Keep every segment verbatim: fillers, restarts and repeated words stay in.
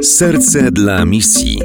Serce dla misji.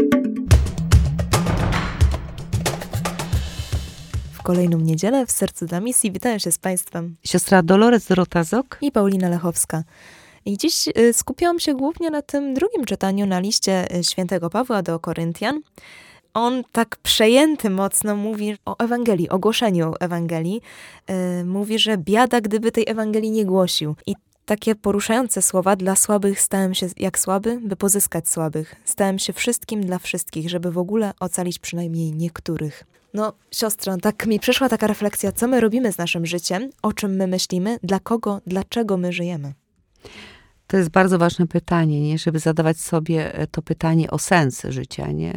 W kolejną niedzielę w Sercu dla misji witają się z Państwem siostra Dolores Dorota-Zok i Paulina Lechowska. I dziś skupiłam się głównie na tym drugim czytaniu na liście świętego Pawła do Koryntian. On tak przejęty mocno mówi o Ewangelii, o głoszeniu Ewangelii. Yy, mówi, że biada, gdyby tej Ewangelii nie głosił. I takie poruszające słowa: dla słabych stałem się jak słaby, by pozyskać słabych. Stałem się wszystkim dla wszystkich, żeby w ogóle ocalić przynajmniej niektórych. No, siostro, tak mi przyszła taka refleksja, co my robimy z naszym życiem, o czym my myślimy, dla kogo, dlaczego my żyjemy. To jest bardzo ważne pytanie, nie? Żeby zadawać sobie to pytanie o sens życia, nie?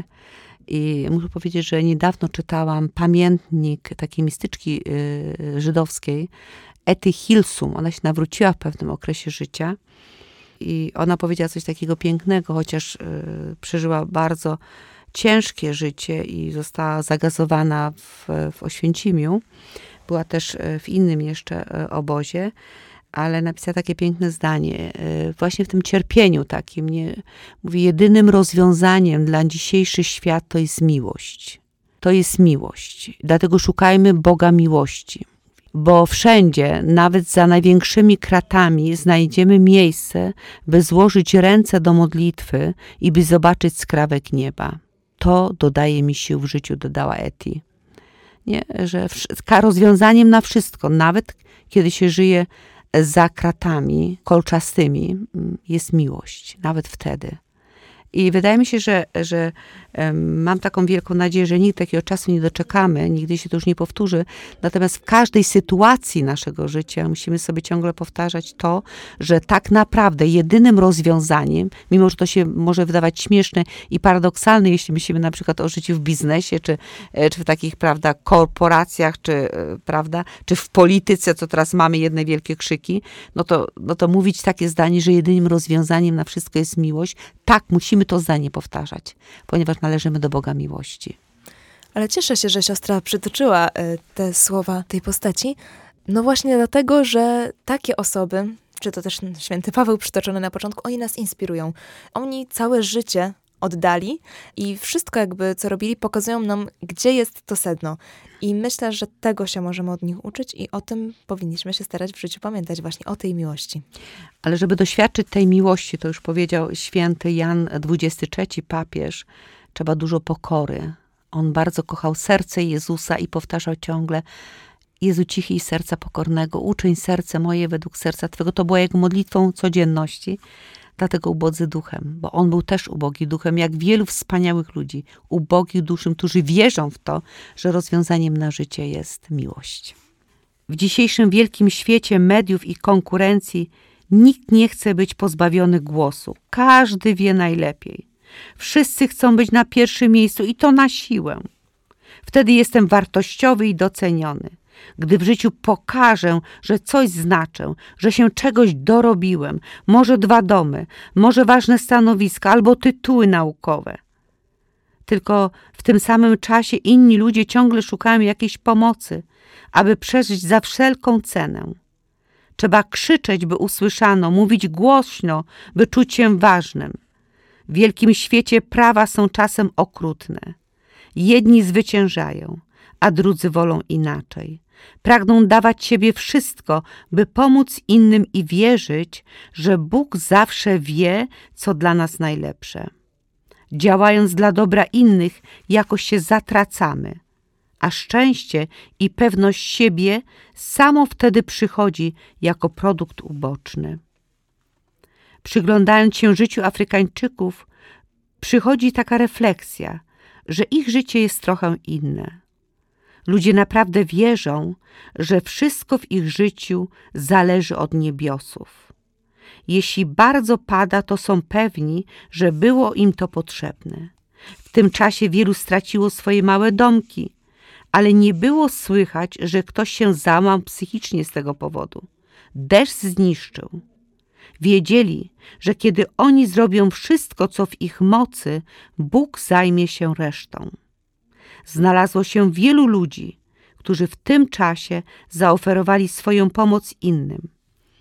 I muszę powiedzieć, że niedawno czytałam pamiętnik takiej mistyczki yy, żydowskiej, Ety Hilsum. Ona się nawróciła w pewnym okresie życia i ona powiedziała coś takiego pięknego, chociaż yy, przeżyła bardzo ciężkie życie i została zagazowana w, w Oświęcimiu. Była też w innym jeszcze obozie, ale napisała takie piękne zdanie. Właśnie w tym cierpieniu takim, nie? Mówi, jedynym rozwiązaniem dla dzisiejszy świat to jest miłość. To jest miłość. Dlatego szukajmy Boga miłości. Bo wszędzie, nawet za największymi kratami, znajdziemy miejsce, by złożyć ręce do modlitwy i by zobaczyć skrawek nieba. To dodaje mi sił w życiu, dodała Eti. Nie, że rozwiązaniem na wszystko, nawet kiedy się żyje za kratami kolczastymi, jest miłość. Nawet wtedy. I wydaje mi się, że, że um, mam taką wielką nadzieję, że nigdy takiego czasu nie doczekamy, nigdy się to już nie powtórzy. Natomiast w każdej sytuacji naszego życia musimy sobie ciągle powtarzać to, że tak naprawdę jedynym rozwiązaniem, mimo że to się może wydawać śmieszne i paradoksalne, jeśli myślimy na przykład o życiu w biznesie, czy, czy w takich, prawda, korporacjach, czy, prawda, czy w polityce, co teraz mamy jedne wielkie krzyki, no to, no to mówić takie zdanie, że jedynym rozwiązaniem na wszystko jest miłość. Tak, musimy to zdanie powtarzać, ponieważ należymy do Boga miłości. Ale cieszę się, że siostra przytoczyła te słowa tej postaci. No właśnie dlatego, że takie osoby, czy to też święty Paweł przytoczony na początku, oni nas inspirują. Oni całe życie oddali i wszystko jakby, co robili, pokazują nam, gdzie jest to sedno. I myślę, że tego się możemy od nich uczyć i o tym powinniśmy się starać w życiu pamiętać, właśnie o tej miłości. Ale żeby doświadczyć tej miłości, to już powiedział święty Jan dwudziesty trzeci, papież, trzeba dużo pokory. On bardzo kochał serce Jezusa i powtarzał ciągle: Jezu cichy i serca pokornego, uczyń serce moje według serca Twego. To było jego modlitwą codzienności. Dlatego ubodzy duchem, bo on był też ubogi duchem, jak wielu wspaniałych ludzi, ubogich duszem, którzy wierzą w to, że rozwiązaniem na życie jest miłość. W dzisiejszym wielkim świecie mediów i konkurencji nikt nie chce być pozbawiony głosu. Każdy wie najlepiej. Wszyscy chcą być na pierwszym miejscu i to na siłę. Wtedy jestem wartościowy i doceniony. Gdy w życiu pokażę, że coś znaczę, że się czegoś dorobiłem, może dwa domy, może ważne stanowiska albo tytuły naukowe. Tylko w tym samym czasie inni ludzie ciągle szukają jakiejś pomocy, aby przeżyć za wszelką cenę. Trzeba krzyczeć, by usłyszano, mówić głośno, by czuć się ważnym. W wielkim świecie prawa są czasem okrutne. Jedni zwyciężają, a drudzy wolą inaczej. Pragną dawać siebie wszystko, by pomóc innym i wierzyć, że Bóg zawsze wie, co dla nas najlepsze. Działając dla dobra innych, jakoś się zatracamy, a szczęście i pewność siebie samo wtedy przychodzi jako produkt uboczny. Przyglądając się życiu Afrykańczyków, przychodzi taka refleksja, że ich życie jest trochę inne. Ludzie naprawdę wierzą, że wszystko w ich życiu zależy od niebiosów. Jeśli bardzo pada, to są pewni, że było im to potrzebne. W tym czasie wielu straciło swoje małe domki, ale nie było słychać, że ktoś się załamał psychicznie z tego powodu. Deszcz zniszczył. Wiedzieli, że kiedy oni zrobią wszystko, co w ich mocy, Bóg zajmie się resztą. Znalazło się wielu ludzi, którzy w tym czasie zaoferowali swoją pomoc innym.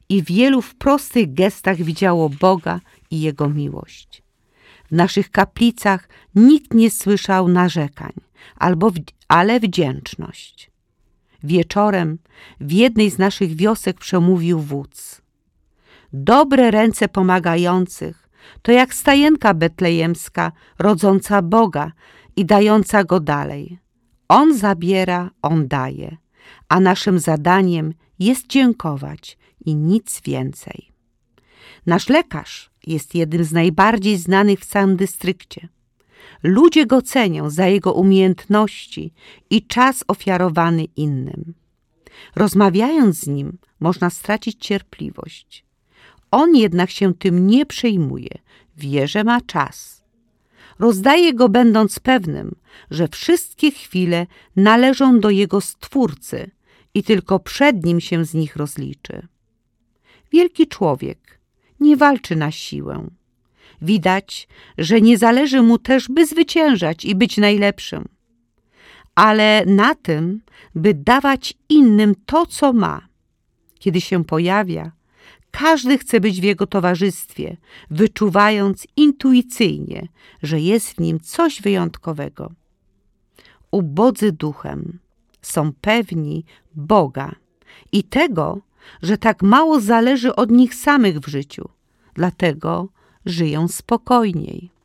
i wielu w prostych gestach widziało Boga i Jego miłość. W naszych kaplicach nikt nie słyszał narzekań, albo w, ale wdzięczność. Wieczorem w jednej z naszych wiosek przemówił wódz. Dobre ręce pomagających to jak stajenka betlejemska, rodząca Boga i dająca Go dalej. On zabiera, On daje, a naszym zadaniem jest dziękować i nic więcej. Nasz lekarz jest jednym z najbardziej znanych w całym dystrykcie. Ludzie go cenią za jego umiejętności i czas ofiarowany innym. Rozmawiając z nim, można stracić cierpliwość. On jednak się tym nie przejmuje, wie, że ma czas. Rozdaje go, będąc pewnym, że wszystkie chwile należą do jego Stwórcy i tylko przed nim się z nich rozliczy. Wielki człowiek nie walczy na siłę. Widać, że nie zależy mu też, by zwyciężać i być najlepszym, ale na tym, by dawać innym to, co ma. Kiedy się pojawia, każdy chce być w jego towarzystwie, wyczuwając intuicyjnie, że jest w nim coś wyjątkowego. Ubodzy duchem są pewni Boga i tego, że tak mało zależy od nich samych w życiu, dlatego żyją spokojniej.